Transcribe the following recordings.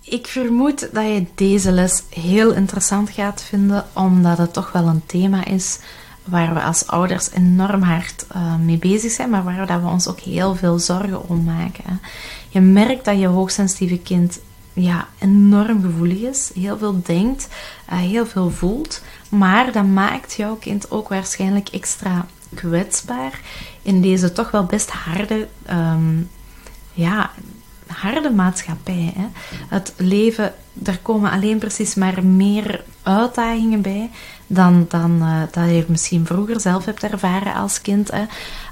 Ik vermoed dat je deze les heel interessant gaat vinden, omdat het toch wel een thema is waar we als ouders enorm hard mee bezig zijn, maar waar dat we ons ook heel veel zorgen om maken. Hè. Je merkt dat je hoogsensitieve kind enorm gevoelig is, heel veel denkt, heel veel voelt, maar dat maakt jouw kind ook waarschijnlijk extra kwetsbaar in deze toch wel best harde maatschappij. Hè. Het leven, er komen alleen precies maar meer uitdagingen bij dan dat je misschien vroeger zelf hebt ervaren als kind. Hè.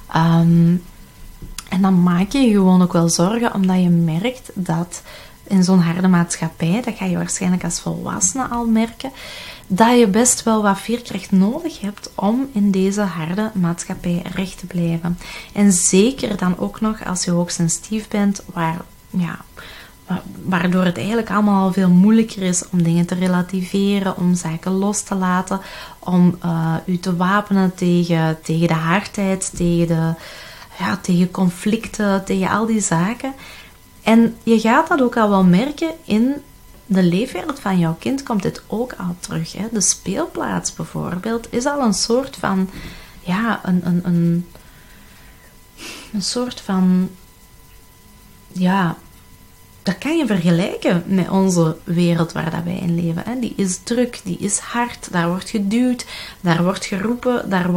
En dan maak je gewoon ook wel zorgen, omdat je merkt dat in zo'n harde maatschappij, dat ga je waarschijnlijk als volwassene al merken, dat je best wel wat veerkracht nodig hebt om in deze harde maatschappij recht te blijven. En zeker dan ook nog als je hoogsensitief bent, waardoor het eigenlijk allemaal al veel moeilijker is om dingen te relativeren, om zaken los te laten, om je te wapenen tegen de hardheid, tegen conflicten, tegen al die zaken. En je gaat dat ook al wel merken in de leefwereld van jouw kind, komt dit ook al terug. Hè? De speelplaats bijvoorbeeld is al een soort van, een soort van, dat kan je vergelijken met onze wereld waar dat wij in leven. Hè? Die is druk, die is hard, daar wordt geduwd, daar wordt geroepen, daar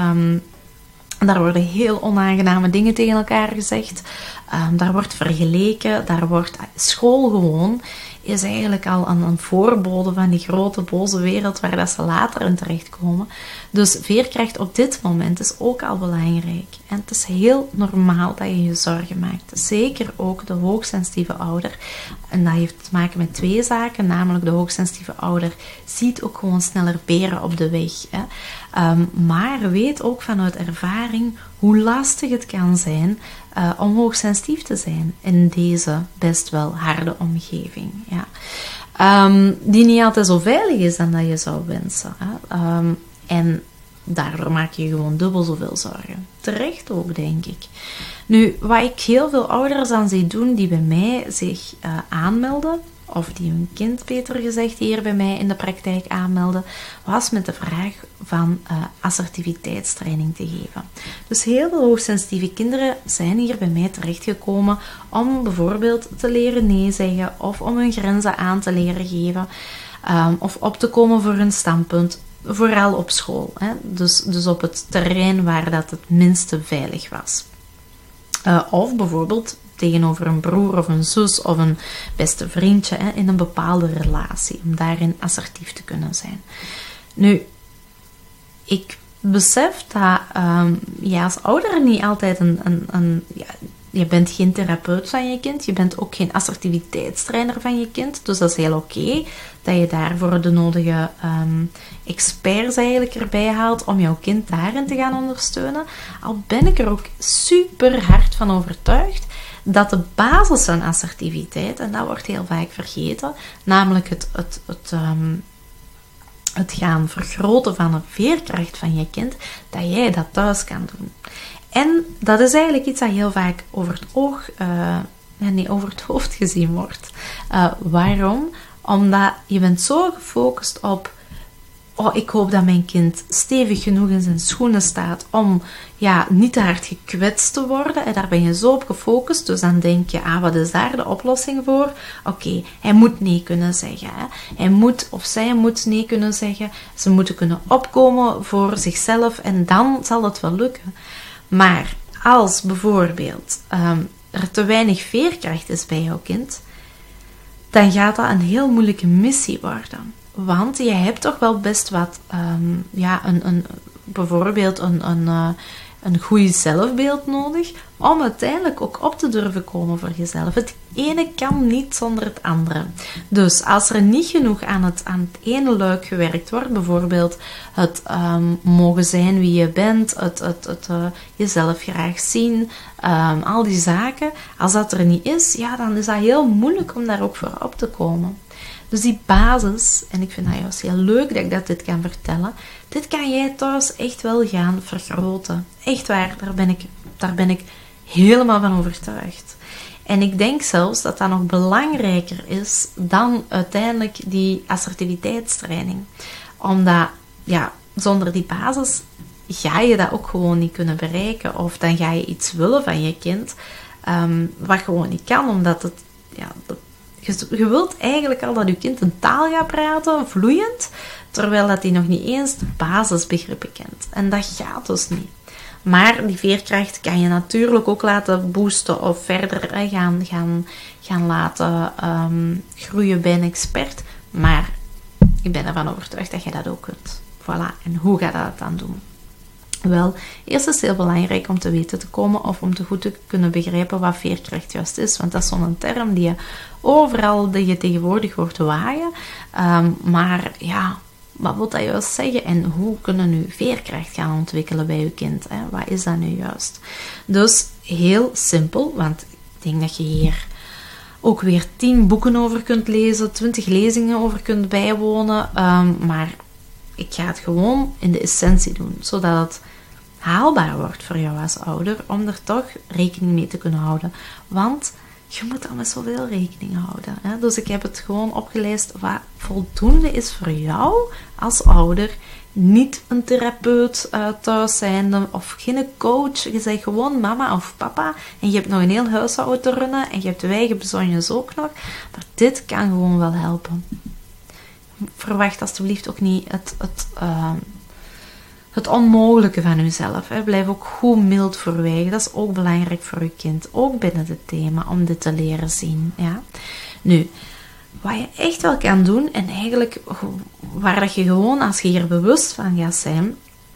worden heel onaangename dingen tegen elkaar gezegd. Daar wordt vergeleken, school gewoon is eigenlijk al een voorbode van die grote boze wereld waar dat ze later in terechtkomen. Dus veerkracht op dit moment is ook al belangrijk. En het is heel normaal dat je je zorgen maakt. Zeker ook de hoogsensitieve ouder. En dat heeft te maken met 2 zaken. Namelijk de hoogsensitieve ouder ziet ook gewoon sneller beren op de weg. Hè. Maar weet ook vanuit ervaring hoe lastig het kan zijn om hoogsensitief te zijn in deze best wel harde omgeving. Ja. Die niet altijd zo veilig is dan dat je zou wensen. Hè. En daardoor maak je gewoon dubbel zoveel zorgen. Terecht ook, denk ik. Nu, wat ik heel veel ouders aan zie doen die bij mij zich aanmelden, of die hun kind, beter gezegd, hier bij mij in de praktijk aanmelden, was met de vraag van assertiviteitstraining te geven. Dus heel veel hoogsensitieve kinderen zijn hier bij mij terechtgekomen om bijvoorbeeld te leren nee zeggen, of om hun grenzen aan te leren geven, of op te komen voor hun standpunt, vooral op school. Hè? Dus op het terrein waar dat het minste veilig was. Of bijvoorbeeld tegenover een broer of een zus of een beste vriendje in een bepaalde relatie, om daarin assertief te kunnen zijn. Nu, ik besef dat je als ouder niet altijd je bent geen therapeut van je kind, je bent ook geen assertiviteitstrainer van je kind, dus dat is heel oké dat je daarvoor de nodige experts eigenlijk erbij haalt om jouw kind daarin te gaan ondersteunen. Al ben ik er ook super hard van overtuigd dat de basis van assertiviteit, en dat wordt heel vaak vergeten, namelijk het gaan vergroten van de veerkracht van je kind, dat jij dat thuis kan doen. En dat is eigenlijk iets dat heel vaak over het hoofd gezien wordt. Waarom? Omdat je bent zo gefocust op, ik hoop dat mijn kind stevig genoeg in zijn schoenen staat om niet te hard gekwetst te worden. En daar ben je zo op gefocust. Dus dan denk je, wat is daar de oplossing voor? Oké, hij moet nee kunnen zeggen. Hè. Hij moet of zij moet nee kunnen zeggen. Ze moeten kunnen opkomen voor zichzelf en dan zal het wel lukken. Maar als bijvoorbeeld er te weinig veerkracht is bij jouw kind, dan gaat dat een heel moeilijke missie worden. Want je hebt toch wel best wat, bijvoorbeeld een goed zelfbeeld nodig om uiteindelijk ook op te durven komen voor jezelf. Het ene kan niet zonder het andere. Dus als er niet genoeg aan het ene luik gewerkt wordt, bijvoorbeeld het mogen zijn wie je bent, het jezelf graag zien, al die zaken, als dat er niet is, dan is dat heel moeilijk om daar ook voor op te komen. Dus die basis, en ik vind dat juist heel leuk dat ik dit kan vertellen, dit kan jij thuis echt wel gaan vergroten. Echt waar, daar ben ik helemaal van overtuigd. En ik denk zelfs dat dat nog belangrijker is dan uiteindelijk die assertiviteitstraining. Omdat, ja, zonder die basis ga je dat ook gewoon niet kunnen bereiken. Of dan ga je iets willen van je kind, wat gewoon niet kan, omdat het, ja, je wilt eigenlijk al dat je kind een taal gaat praten, vloeiend, terwijl dat hij nog niet eens de basisbegrippen kent. En dat gaat dus niet. Maar die veerkracht kan je natuurlijk ook laten boosten of verder gaan laten groeien bij een expert. Maar ik ben ervan overtuigd dat je dat ook kunt. Voilà. En hoe ga je dat dan doen? Wel, eerst is het heel belangrijk om te weten te komen of om te goed te kunnen begrijpen wat veerkracht juist is. Want dat is zo'n term die je overal die je tegenwoordig hoort waaien. Maar ja, wat wil dat juist zeggen? En hoe kunnen nu veerkracht gaan ontwikkelen bij je kind? Hè? Wat is dat nu juist? Dus heel simpel, want ik denk dat je hier ook weer 10 boeken over kunt lezen, 20 lezingen over kunt bijwonen. Maar ik ga het gewoon in de essentie doen, zodat het haalbaar wordt voor jou als ouder, om er toch rekening mee te kunnen houden. Want je moet al met zoveel rekening houden. Hè? Dus ik heb het gewoon opgelijst wat voldoende is voor jou als ouder. Niet een therapeut thuis zijnde of geen coach. Je bent gewoon mama of papa en je hebt nog een heel huishouden te runnen en je hebt de eigen bezonjes ook nog. Maar dit kan gewoon wel helpen. Verwacht alsjeblieft ook niet het onmogelijke van jezelf. Hè. Blijf ook goed mild voorwijgen. Dat is ook belangrijk voor je kind. Ook binnen het thema, om dit te leren zien. Ja. Nu, wat je echt wel kan doen, en eigenlijk waar dat je gewoon, als je hier bewust van gaat zijn,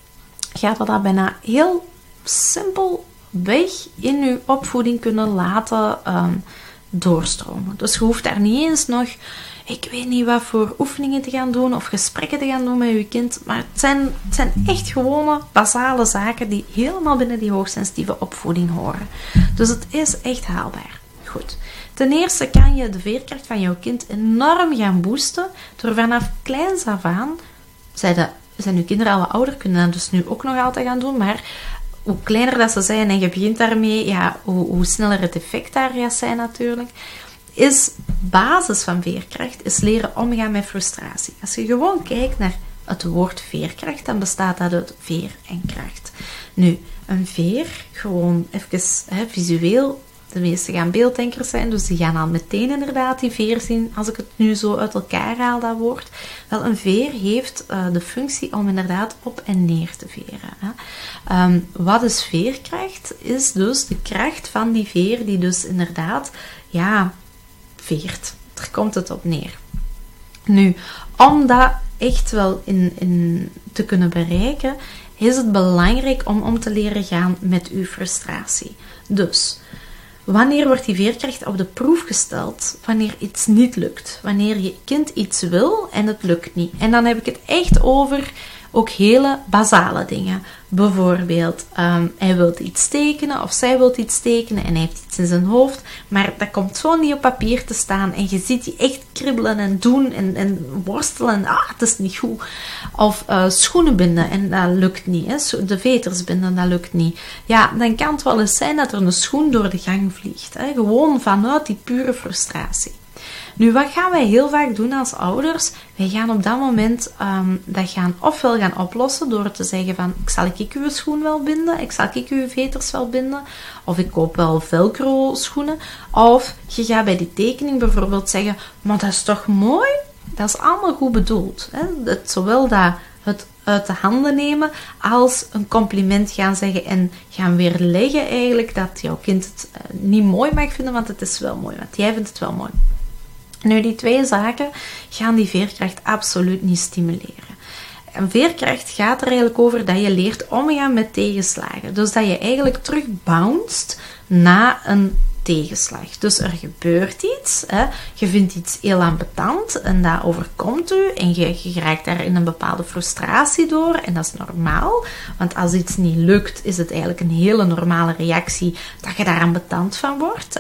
gaat dat bijna heel simpel weg in je opvoeding kunnen laten doorstromen. Dus je hoeft daar niet eens nog, ik weet niet wat voor oefeningen te gaan doen of gesprekken te gaan doen met je kind, maar het zijn echt gewone, basale zaken die helemaal binnen die hoogsensitieve opvoeding horen. Dus het is echt haalbaar. Goed. Ten eerste kan je de veerkracht van jouw kind enorm gaan boosten door vanaf kleins af aan, zijn uw kinderen al wat ouder, kunnen dat dus nu ook nog altijd gaan doen, maar hoe kleiner dat ze zijn en je begint daarmee, ja, hoe sneller het effect daar gaat zijn natuurlijk, is basis van veerkracht, is leren omgaan met frustratie. Als je gewoon kijkt naar het woord veerkracht, dan bestaat dat uit veer en kracht. Nu, een veer, gewoon even visueel, de meeste gaan beelddenkers zijn, dus die gaan al meteen inderdaad die veer zien, als ik het nu zo uit elkaar haal, dat woord. Wel, een veer heeft de functie om inderdaad op en neer te veren. Hè. Wat is veerkracht? Is dus de kracht van die veer die dus inderdaad, ja, veert. Daar komt het op neer. Nu, om dat echt wel in te kunnen bereiken, is het belangrijk om te leren gaan met uw frustratie. Dus, wanneer wordt die veerkracht op de proef gesteld? Wanneer iets niet lukt. Wanneer je kind iets wil en het lukt niet. En dan heb ik het echt over ook hele basale dingen. Bijvoorbeeld, hij wil iets tekenen of zij wil iets tekenen en hij heeft iets in zijn hoofd, maar dat komt zo niet op papier te staan en je ziet die echt kribbelen en doen en worstelen. Het is niet goed. Of schoenen binden en dat lukt niet. Hè. De veters binden, dat lukt niet. Ja, dan kan het wel eens zijn dat er een schoen door de gang vliegt. Hè. Gewoon vanuit die pure frustratie. Nu, wat gaan wij heel vaak doen als ouders? Wij gaan op dat moment dat ofwel gaan oplossen door te zeggen van, zal ik uw schoen wel binden? Zal ik uw veters wel binden? Of ik koop wel velcro schoenen. Of je gaat bij die tekening bijvoorbeeld zeggen, maar dat is toch mooi? Dat is allemaal goed bedoeld. Hè? Zowel dat het uit de handen nemen als een compliment gaan zeggen en gaan weerleggen eigenlijk dat jouw kind het niet mooi mag vinden, want het is wel mooi. Want jij vindt het wel mooi. Nu, die twee zaken gaan die veerkracht absoluut niet stimuleren. En veerkracht gaat er eigenlijk over dat je leert omgaan met tegenslagen. Dus dat je eigenlijk terug bounced na een tegenslag. Dus er gebeurt iets, hè. Je vindt iets heel ambetant en dat overkomt u en je raakt daar in een bepaalde frustratie door en dat is normaal, want als iets niet lukt is het eigenlijk een hele normale reactie dat je daar ambetant van wordt.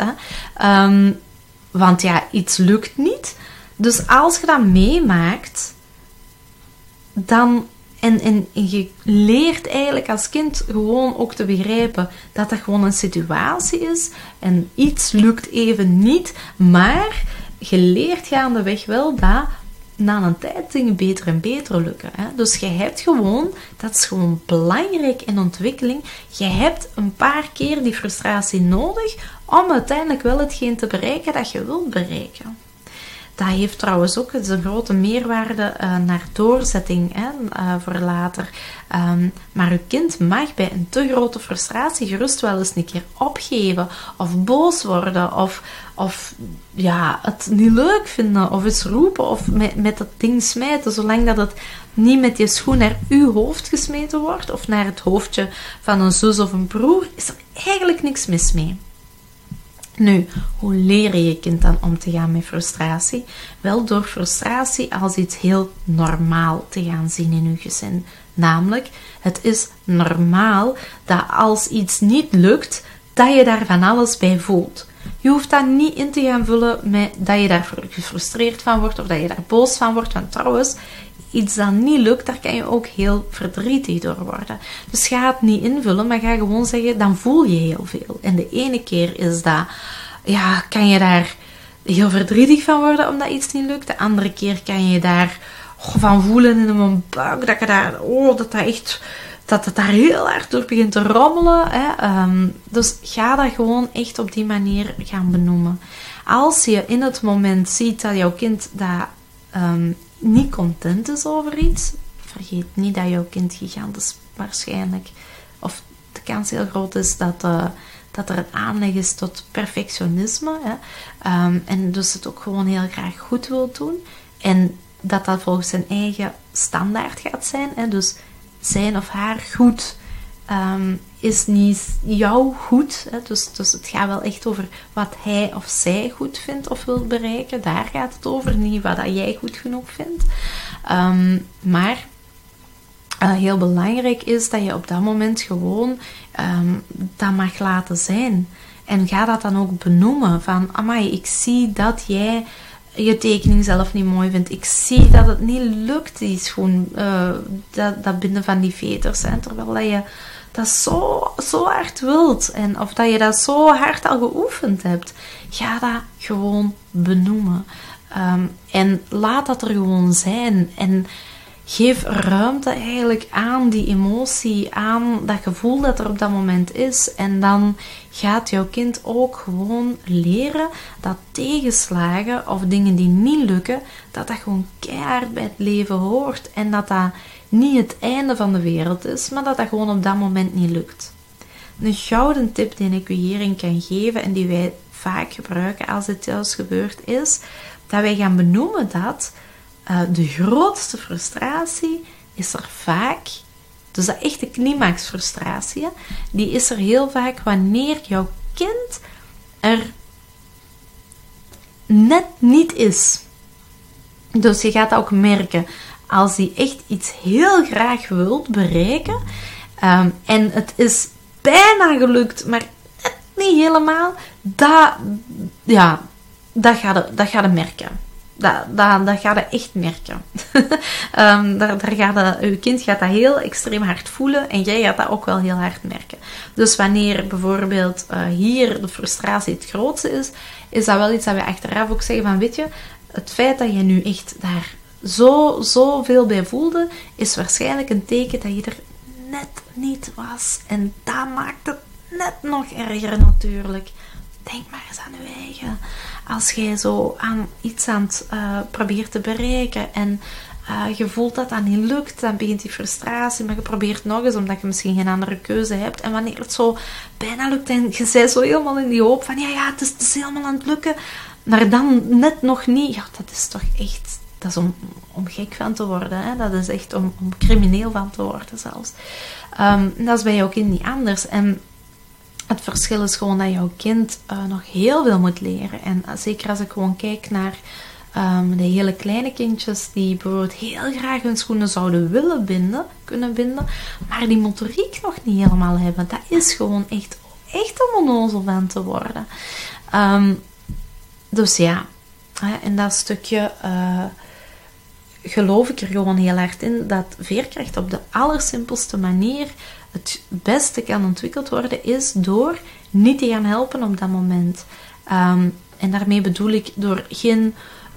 Hè. Want ja, iets lukt niet. Dus als je dat meemaakt, dan En je leert eigenlijk als kind gewoon ook te begrijpen dat dat gewoon een situatie is. En iets lukt even niet. Maar je leert gaandeweg wel dat na een tijd dingen beter en beter lukken. Hè? Dus je hebt gewoon, dat is gewoon belangrijk in ontwikkeling, je hebt een paar keer die frustratie nodig om uiteindelijk wel hetgeen te bereiken dat je wilt bereiken. Dat heeft trouwens ook een grote meerwaarde naar doorzetting voor later. Maar uw kind mag bij een te grote frustratie gerust wel eens een keer opgeven of boos worden of het niet leuk vinden of eens roepen of met dat ding smijten, zolang dat het niet met je schoen naar uw hoofd gesmeten wordt of naar het hoofdje van een zus of een broer, is er eigenlijk niks mis mee. Nu, hoe leer je je kind dan om te gaan met frustratie? Wel door frustratie als iets heel normaal te gaan zien in uw gezin. Namelijk, het is normaal dat als iets niet lukt, dat je daar van alles bij voelt. Je hoeft dat niet in te gaan vullen met dat je daar gefrustreerd van wordt of dat je daar boos van wordt. Want trouwens, iets dat niet lukt, daar kan je ook heel verdrietig door worden. Dus ga het niet invullen, maar ga gewoon zeggen, dan voel je heel veel. En de ene keer is dat, kan je daar heel verdrietig van worden omdat iets niet lukt. De andere keer kan je daar van voelen in mijn buik, dat je daar, dat het daar heel hard door begint te rommelen. Dus ga dat gewoon echt op die manier gaan benoemen. Als je in het moment ziet dat jouw kind dat niet content is over iets, vergeet niet dat jouw kind gigantisch waarschijnlijk, of de kans heel groot is dat er een aanleg is tot perfectionisme. En dus het ook gewoon heel graag goed wil doen. En dat volgens zijn eigen standaard gaat zijn. Dus zijn of haar goed is niet jouw goed. Dus het gaat wel echt over wat hij of zij goed vindt of wil bereiken. Daar gaat het over, niet wat dat jij goed genoeg vindt. Maar heel belangrijk is dat je op dat moment gewoon dat mag laten zijn. En ga dat dan ook benoemen. Van, amai, ik zie dat jij je tekening zelf niet mooi vindt. Ik zie dat het niet lukt, die schoen, dat binden van die veters. Terwijl dat je dat zo hard wilt. Of dat je dat zo hard al geoefend hebt. Ga dat gewoon benoemen. En laat dat er gewoon zijn. En geef ruimte eigenlijk aan die emotie, aan dat gevoel dat er op dat moment is. En dan gaat jouw kind ook gewoon leren dat tegenslagen of dingen die niet lukken, dat gewoon keihard bij het leven hoort. En dat dat niet het einde van de wereld is, maar dat gewoon op dat moment niet lukt. Een gouden tip die ik u hierin kan geven en die wij vaak gebruiken als dit thuis gebeurt, is dat wij gaan benoemen dat de grootste frustratie is er vaak, dus dat echte climaxfrustratie, die is er heel vaak wanneer jouw kind er net niet is. Dus je gaat dat ook merken als hij echt iets heel graag wilt bereiken en het is bijna gelukt, maar net niet helemaal, dat gaat je merken. Dat ga je echt merken. Uw kind gaat dat heel extreem hard voelen en jij gaat dat ook wel heel hard merken. Dus wanneer bijvoorbeeld hier de frustratie het grootste is dat wel iets dat we achteraf ook zeggen van, weet je, het feit dat je nu echt daar zo veel bij voelde, is waarschijnlijk een teken dat je er net niet was. En dat maakt het net nog erger natuurlijk. Denk maar eens aan je eigen. Als jij zo aan iets aan het probeert te bereiken en je voelt dat dat niet lukt, dan begint die frustratie, maar je probeert nog eens, omdat je misschien geen andere keuze hebt. En wanneer het zo bijna lukt en je bent zo helemaal in die hoop van, het is helemaal aan het lukken, maar dan net nog niet, dat is toch echt, dat is om gek van te worden. Hè? Dat is echt om crimineel van te worden zelfs. Dat is bij jouw kind niet anders. En het verschil is gewoon dat jouw kind nog heel veel moet leren. En zeker als ik gewoon kijk naar de hele kleine kindjes die bijvoorbeeld heel graag hun schoenen zouden kunnen binden, maar die motoriek nog niet helemaal hebben. Dat is gewoon echt om onnozel van te worden. Dus ja, en dat stukje geloof ik er gewoon heel hard in dat veerkracht op de allersimpelste manier het beste kan ontwikkeld worden, is door niet te gaan helpen op dat moment. En daarmee bedoel ik door geen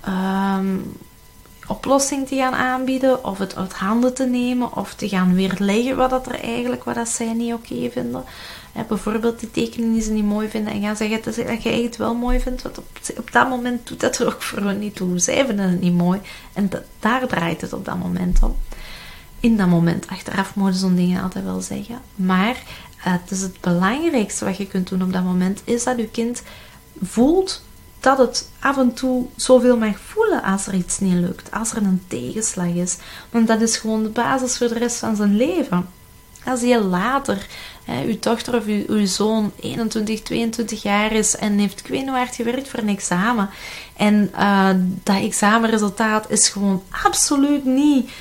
oplossing te gaan aanbieden, of het uit handen te nemen, of te gaan weerleggen wat dat zij niet oké vinden. Bijvoorbeeld die tekening die ze niet mooi vinden en gaan zeggen dat jij het wel mooi vindt, want op dat moment doet dat er ook voor hen niet toe. Zij vinden het niet mooi en daar draait het op dat moment om. In dat moment, achteraf mogen zo'n dingen altijd wel zeggen. Maar het is het belangrijkste wat je kunt doen op dat moment, is dat je kind voelt dat het af en toe zoveel mag voelen als er iets niet lukt, als er een tegenslag is. Want dat is gewoon de basis voor de rest van zijn leven. Als je later, uw dochter of uw zoon 21, 22 jaar is en heeft hard gewerkt voor een examen, en dat examenresultaat is gewoon absoluut niet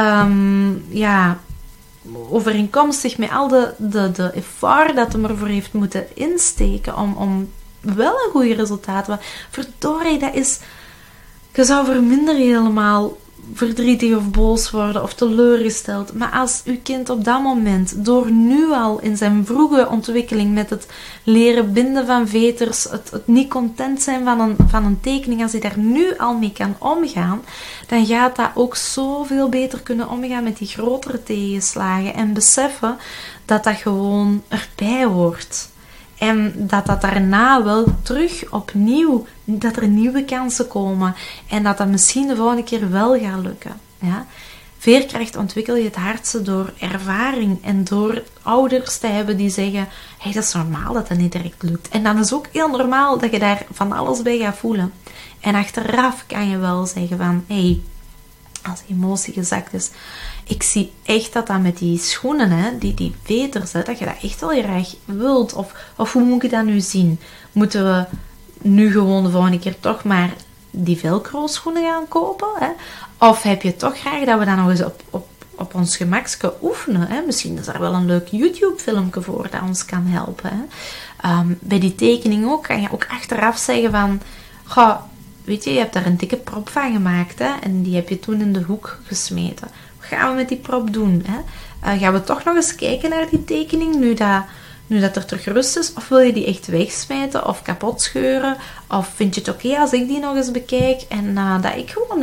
overeenkomstig met al de effort dat hem ervoor heeft moeten insteken om wel een goed resultaat. Maar verdorie, dat is... Je zou voor minder helemaal verdrietig of boos worden of teleurgesteld. Maar als uw kind op dat moment, door nu al in zijn vroege ontwikkeling met het leren binden van veters, het niet content zijn van een tekening, als hij daar nu al mee kan omgaan, dan gaat dat ook zoveel beter kunnen omgaan met die grotere tegenslagen en beseffen dat dat gewoon erbij hoort. En dat daarna wel terug opnieuw, dat er nieuwe kansen komen. En dat misschien de volgende keer wel gaat lukken. Ja? Veerkracht ontwikkel je het hardste door ervaring. En door ouders te hebben die zeggen, hey, dat is normaal dat niet direct lukt. En dan is ook heel normaal dat je daar van alles bij gaat voelen. En achteraf kan je wel zeggen van, hey, als emotie gezakt is, ik zie echt dat met die schoenen, die veters, dat je dat echt wel graag wilt. Of hoe moet ik dat nu zien? Moeten we nu gewoon de volgende keer toch maar die velcro schoenen gaan kopen? Of heb je toch graag dat we dat nog eens op ons gemakske oefenen? Misschien is er wel een leuk YouTube-filmpje voor dat ons kan helpen. Bij die tekening ook kan je ook achteraf zeggen van, weet je hebt daar een dikke prop van gemaakt, en die heb je toen in de hoek gesmeten. Wat gaan we met die prop doen? Gaan we toch nog eens kijken naar die tekening, nu dat er terug rust is? Of wil je die echt wegsmijten of kapot scheuren? Of vind je het oké als ik die nog eens bekijk en dat ik gewoon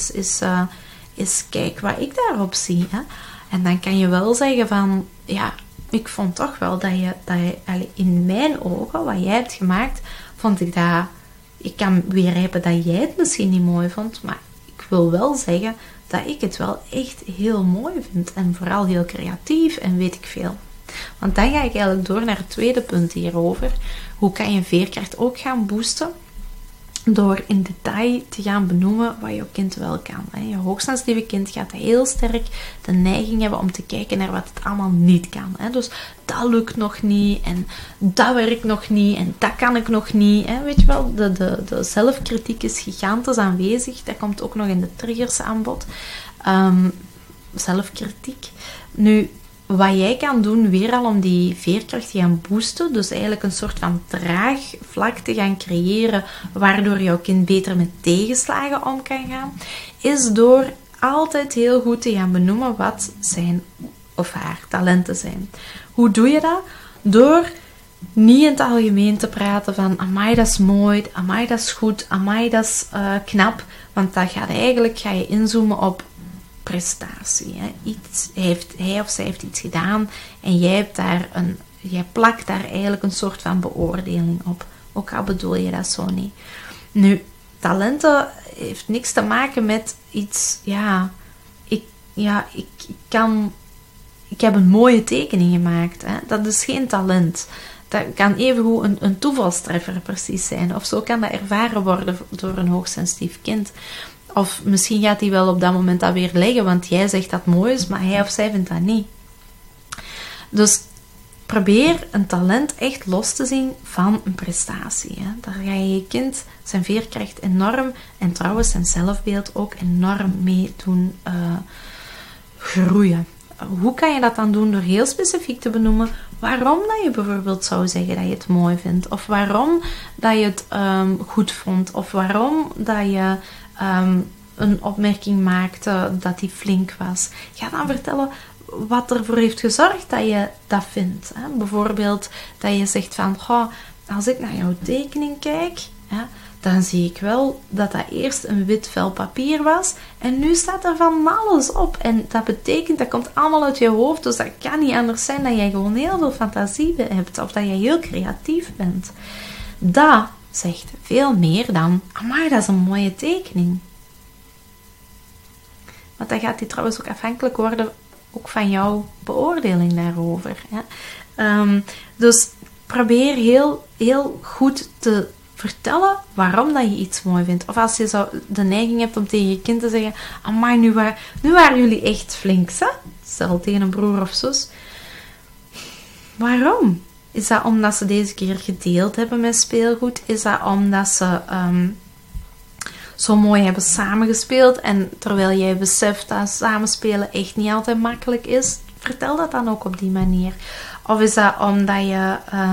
eens kijk wat ik daarop zie? En dan kan je wel zeggen van, ja, ik vond toch wel dat je in mijn ogen, wat jij hebt gemaakt, vond ik dat... Ik kan begrijpen dat jij het misschien niet mooi vond, maar ik wil wel zeggen dat ik het wel echt heel mooi vind. En vooral heel creatief en weet ik veel. Want dan ga ik eigenlijk door naar het tweede punt hierover. Hoe kan je veerkracht ook gaan boosten? Door in detail te gaan benoemen wat je kind wel kan. Je hoogsensitieve kind gaat heel sterk de neiging hebben om te kijken naar wat het allemaal niet kan. Dus dat lukt nog niet en dat werkt nog niet en dat kan ik nog niet. Weet je wel, de zelfkritiek is gigantisch aanwezig. Dat komt ook nog in de triggers aan bod. Zelfkritiek. Nu, wat jij kan doen, weer al om die veerkracht te gaan boosten, dus eigenlijk een soort van draagvlak te gaan creëren, waardoor jouw kind beter met tegenslagen om kan gaan, is door altijd heel goed te gaan benoemen wat zijn of haar talenten zijn. Hoe doe je dat? Door niet in het algemeen te praten van, amai, dat is mooi, amai, dat is goed, amai, dat is knap, want dan ga je inzoomen op prestatie. Hij of zij heeft iets gedaan en jij plakt daar eigenlijk een soort van beoordeling op. Ook al bedoel je dat zo niet. Nu, talenten heeft niks te maken met iets, ik heb een mooie tekening gemaakt. Dat is geen talent. Dat kan evengoed een toevalstreffer precies zijn. Of zo kan dat ervaren worden door een hoogsensitief kind. Of misschien gaat hij wel op dat moment dat weer leggen, want jij zegt dat het mooi is, maar hij of zij vindt dat niet. Dus probeer een talent echt los te zien van een prestatie. Daar ga je kind zijn veerkracht enorm, en trouwens zijn zelfbeeld ook enorm mee doen groeien. Hoe kan je dat dan doen? Door heel specifiek te benoemen waarom dat je bijvoorbeeld zou zeggen dat je het mooi vindt. Of waarom dat je het goed vond. Of waarom dat je een opmerking maakte dat die flink was. Ga dan vertellen wat ervoor heeft gezorgd dat je dat vindt. Hè? Bijvoorbeeld dat je zegt van, als ik naar jouw tekening kijk, dan zie ik wel dat dat eerst een wit vel papier was en nu staat er van alles op. En dat betekent, dat komt allemaal uit je hoofd, dus dat kan niet anders zijn dat jij gewoon heel veel fantasie hebt of dat jij heel creatief bent. Dat zegt veel meer dan, amai, dat is een mooie tekening. Want dan gaat die trouwens ook afhankelijk worden ook van jouw beoordeling daarover. Dus probeer heel goed te vertellen waarom dat je iets mooi vindt. Of als je zo de neiging hebt om tegen je kind te zeggen, amai, nu waren jullie echt flink, hè? Stel tegen een broer of zus. Waarom? Is dat omdat ze deze keer gedeeld hebben met speelgoed? Is dat omdat ze zo mooi hebben samengespeeld en terwijl jij beseft dat samenspelen echt niet altijd makkelijk is? Vertel dat dan ook op die manier. Of is dat omdat je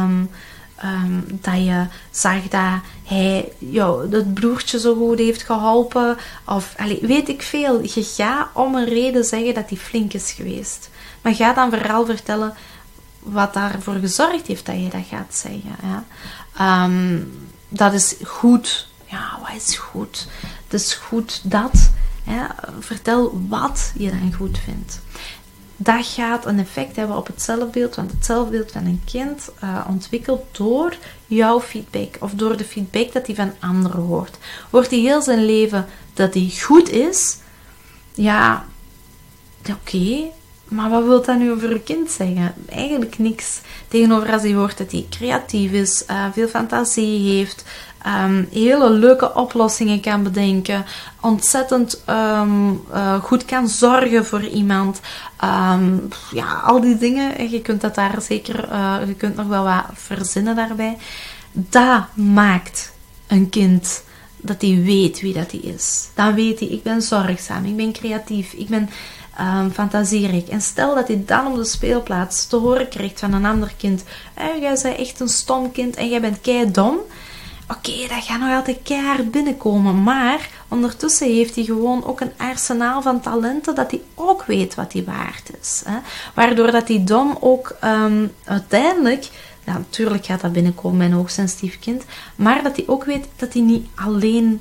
zag dat hij het broertje zo goed heeft geholpen? Of weet ik veel. Je gaat om een reden zeggen dat hij flink is geweest. Maar ga dan vooral vertellen wat daarvoor gezorgd heeft dat je dat gaat zeggen. Ja. Dat is goed. Ja, wat is goed? Het is goed dat. Ja, vertel wat je dan goed vindt. Dat gaat een effect hebben op het zelfbeeld, want het zelfbeeld van een kind ontwikkelt door jouw feedback of door de feedback dat hij van anderen hoort. Hoort hij heel zijn leven dat hij goed is? Ja, oké. Maar wat wil dat nu over een kind zeggen? Eigenlijk niks. Tegenover als hij hoort dat hij creatief is, veel fantasie heeft, hele leuke oplossingen kan bedenken, ontzettend goed kan zorgen voor iemand. Al die dingen. Je kunt dat daar zeker, je kunt nog wel wat verzinnen daarbij. Dat maakt een kind dat hij weet wie dat hij is. Dan weet hij, ik ben zorgzaam, ik ben creatief, ik ben fantasierijk. En stel dat hij dan op de speelplaats te horen krijgt van een ander kind, jij bent echt een stom kind en jij bent keidom. Oké, dat gaat nog altijd keihard binnenkomen, maar ondertussen heeft hij gewoon ook een arsenaal van talenten dat hij ook weet wat hij waard is. Hè? Waardoor dat hij dom ook uiteindelijk, natuurlijk gaat dat binnenkomen bij een hoogsensitief kind, maar dat hij ook weet dat hij niet alleen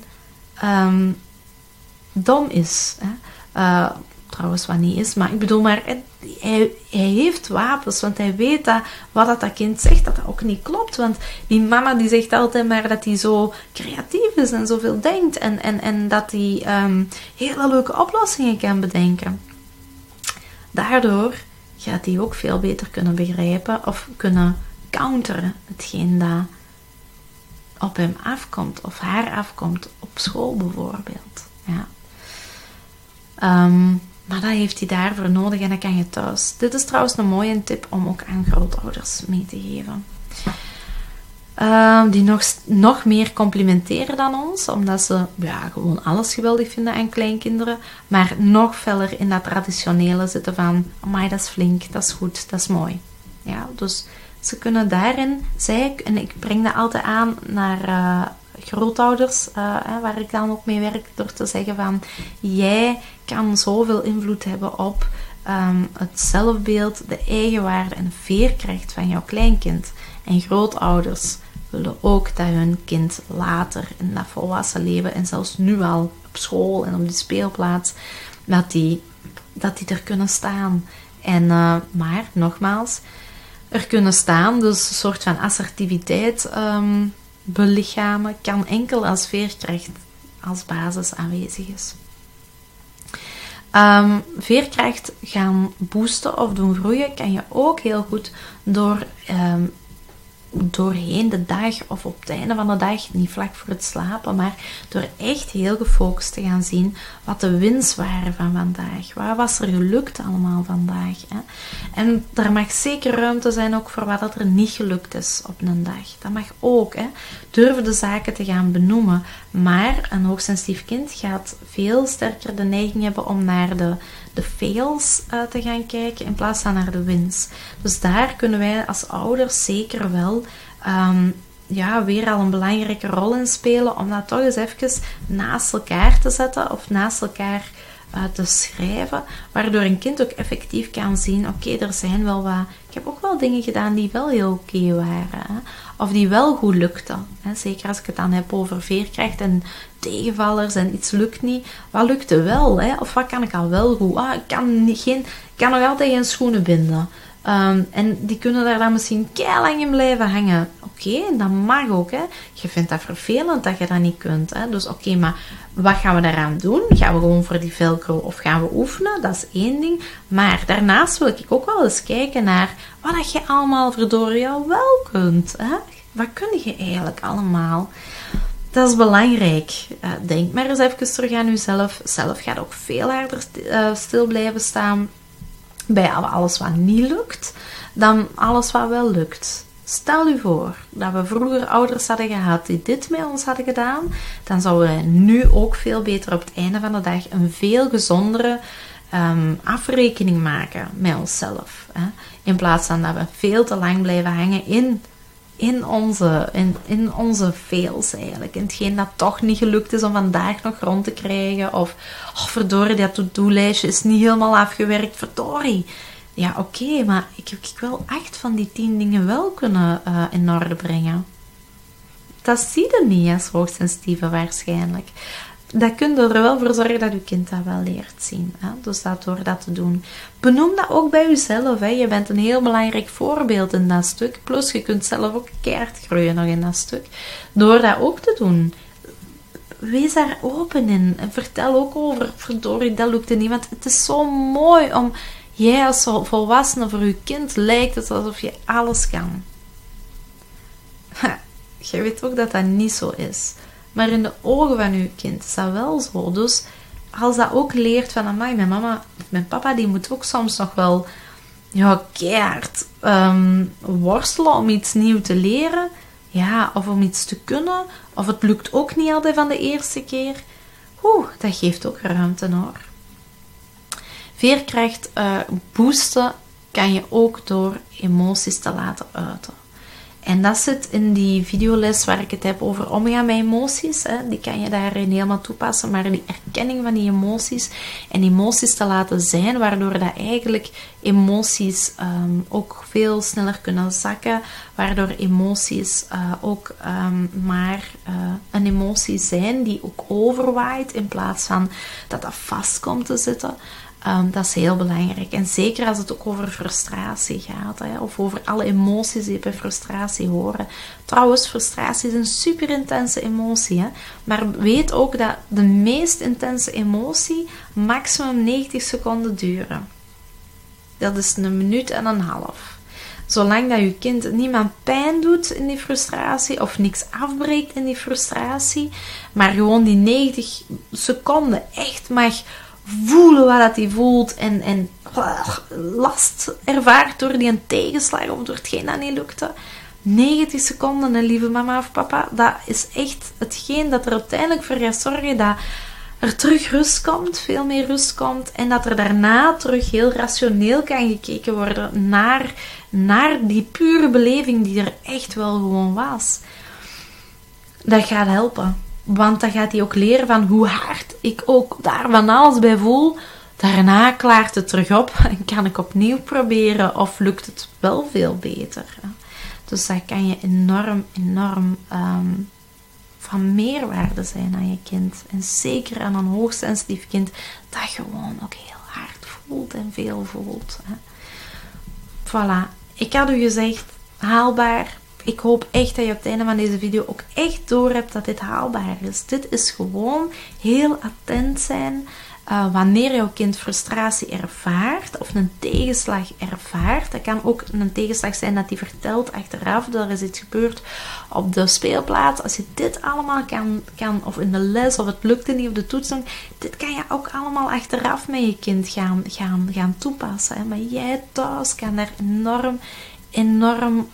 dom is. Hè? Trouwens wat niet is, maar ik bedoel maar, hij heeft wapens, want hij weet dat wat dat kind zegt, dat ook niet klopt, want die mama die zegt altijd maar dat hij zo creatief is en zoveel denkt en dat hij hele leuke oplossingen kan bedenken. Daardoor gaat hij ook veel beter kunnen begrijpen of kunnen counteren hetgeen dat op hem afkomt of haar afkomt op school bijvoorbeeld. Ja. Maar dat heeft hij daarvoor nodig en dat kan je thuis. Dit is trouwens een mooie tip om ook aan grootouders mee te geven. Die nog meer complimenteren dan ons, omdat ze gewoon alles geweldig vinden aan kleinkinderen, maar nog feller in dat traditionele zitten van, amai, dat is flink, dat is goed, dat is mooi. Ja, dus ze kunnen daarin, en ik breng dat altijd aan naar grootouders, waar ik dan ook mee werk, door te zeggen van, jij kan zoveel invloed hebben op het zelfbeeld, de eigenwaarde en de veerkracht van jouw kleinkind. En grootouders willen ook dat hun kind later in dat volwassen leven en zelfs nu al op school en op die speelplaats, dat die er kunnen staan. En, maar nogmaals, er kunnen staan, dus een soort van assertiviteit belichamen, kan enkel als veerkracht als basis aanwezig is. Veerkracht gaan boosten of doen groeien kan je ook heel goed doorheen de dag of op het einde van de dag, niet vlak voor het slapen, maar door echt heel gefocust te gaan zien wat de wins waren van vandaag. Wat was er gelukt allemaal vandaag? Hè? En er mag zeker ruimte zijn ook voor wat er niet gelukt is op een dag. Dat mag ook. Hè? Durf de zaken te gaan benoemen. Maar een hoogsensitief kind gaat veel sterker de neiging hebben om naar de fails te gaan kijken in plaats van naar de wins. Dus daar kunnen wij als ouders zeker wel ja, weer al een belangrijke rol in spelen om dat toch eens even naast elkaar te zetten of naast elkaar te schrijven, waardoor een kind ook effectief kan zien, oké, er zijn wel wat... Ik heb ook wel dingen gedaan die wel heel oké waren. Hè? Of die wel goed lukten. Hè? Zeker als ik het dan heb over veerkracht en tegenvallers en iets lukt niet. Wat lukte wel? Hè? Of wat kan ik al wel goed? Ik kan nog altijd geen schoenen binden. En die kunnen daar dan misschien keilang in blijven hangen. Oké, dat mag ook. Hè. Je vindt dat vervelend dat je dat niet kunt. Hè. Dus oké, maar wat gaan we daaraan doen? Gaan we gewoon voor die velcro of gaan we oefenen? Dat is één ding. Maar daarnaast wil ik ook wel eens kijken naar wat je allemaal verdorie al wel kunt. Hè. Wat kun je eigenlijk allemaal? Dat is belangrijk. Denk maar eens even terug aan jezelf. Zelf gaat ook veel harder stil blijven staan bij alles wat niet lukt, dan alles wat wel lukt. Stel u voor dat we vroeger ouders hadden gehad die dit met ons hadden gedaan, dan zouden we nu ook veel beter op het einde van de dag een veel gezondere afrekening maken met onszelf. Hè? In plaats van dat we veel te lang blijven hangen in onze fails eigenlijk. In hetgeen dat toch niet gelukt is om vandaag nog rond te krijgen. Of, verdorie, dat to-do-lijstje is niet helemaal afgewerkt. Verdorie. Ja, oké, maar ik wil 8 van die 10 dingen wel kunnen in orde brengen. Dat zie je niet als hoogsensitieve waarschijnlijk. Dat kun je er wel voor zorgen dat je kind dat wel leert zien. Hè? Dus door dat te doen. Benoem dat ook bij jezelf. Hè? Je bent een heel belangrijk voorbeeld in dat stuk. Plus, je kunt zelf ook keihard groeien nog in dat stuk. Door dat ook te doen. Wees daar open in. En vertel ook over, verdorie, dat lukte niet. Want het is zo mooi om... Jij als volwassene voor je kind lijkt het alsof je alles kan. Je weet ook dat dat niet zo is. Maar in de ogen van je kind is dat wel zo. Dus als dat ook leert van, amai, mijn mama, mijn papa, die moet ook soms nog wel keihard worstelen om iets nieuws te leren. Ja, of om iets te kunnen. Of het lukt ook niet altijd van de eerste keer. Dat geeft ook ruimte hoor. Veerkracht boosten kan je ook door emoties te laten uiten. En dat zit in die videoles waar ik het heb over omgaan met emoties. Hè. Die kan je daarin helemaal toepassen. Maar die erkenning van die emoties en emoties te laten zijn, waardoor dat eigenlijk emoties ook veel sneller kunnen zakken. Waardoor emoties ook maar een emotie zijn die ook overwaait in plaats van dat vast komt te zitten. Dat is heel belangrijk. En zeker als het ook over frustratie gaat. Hè, of over alle emoties die bij frustratie horen. Trouwens, frustratie is een super intense emotie. Hè, maar weet ook dat de meest intense emotie maximum 90 seconden duren. Dat is 1,5 minuten. Zolang dat je kind niemand pijn doet in die frustratie. Of niks afbreekt in die frustratie. Maar gewoon die 90 seconden echt mag voelen wat hij voelt en last ervaart door die een tegenslag of door hetgeen dat niet lukte. 90 seconden, lieve mama of papa, dat is echt hetgeen dat er uiteindelijk voor gaat zorgen dat er terug rust komt, veel meer rust komt en dat er daarna terug heel rationeel kan gekeken worden naar die pure beleving die er echt wel gewoon was. Dat gaat helpen. Want dan gaat hij ook leren van hoe hard ik ook daar van alles bij voel. Daarna klaart het terug op en kan ik opnieuw proberen of lukt het wel veel beter. Dus dat kan je enorm van meerwaarde zijn aan je kind. En zeker aan een hoogsensitief kind dat gewoon ook heel hard voelt en veel voelt. Voilà. Ik had u gezegd, haalbaar. Ik hoop echt dat je op het einde van deze video ook echt doorhebt dat dit haalbaar is. Dit is gewoon heel attent zijn wanneer jouw kind frustratie ervaart of een tegenslag ervaart. Dat kan ook een tegenslag zijn dat hij vertelt achteraf. Er is iets gebeurd op de speelplaats. Als je dit allemaal kan of in de les of het lukte niet op de toetsing. Dit kan je ook allemaal achteraf met je kind gaan toepassen. Hè. Maar jij thuis kan daar enorm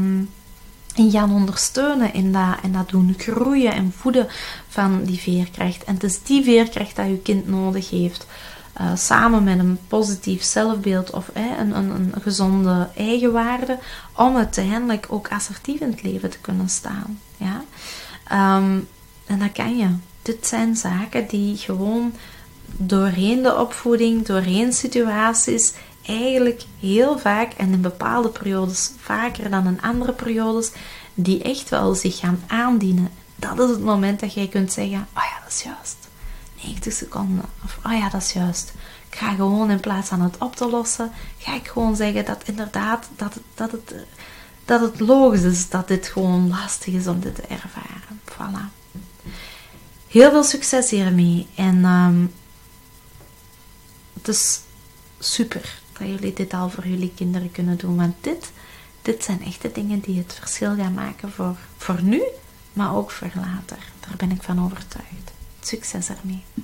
en gaan ondersteunen in dat doen groeien en voeden van die veerkracht. En het is die veerkracht dat je kind nodig heeft samen met een positief zelfbeeld of een gezonde eigenwaarde, om uiteindelijk ook assertief in het leven te kunnen staan. Ja? En dat kan je. Dit zijn zaken die gewoon doorheen de opvoeding, doorheen situaties, eigenlijk heel vaak en in bepaalde periodes vaker dan in andere periodes, die echt wel zich gaan aandienen. Dat is het moment dat jij kunt zeggen, oh ja, dat is juist. 90 seconden. Of, oh ja, dat is juist. Ik ga gewoon in plaats van het op te lossen, ga ik gewoon zeggen dat inderdaad, dat het logisch is dat dit gewoon lastig is om dit te ervaren. Voilà. Heel veel succes hiermee. En het is super dat jullie dit al voor jullie kinderen kunnen doen. Want dit zijn echt de dingen die het verschil gaan maken voor nu, maar ook voor later. Daar ben ik van overtuigd. Succes ermee.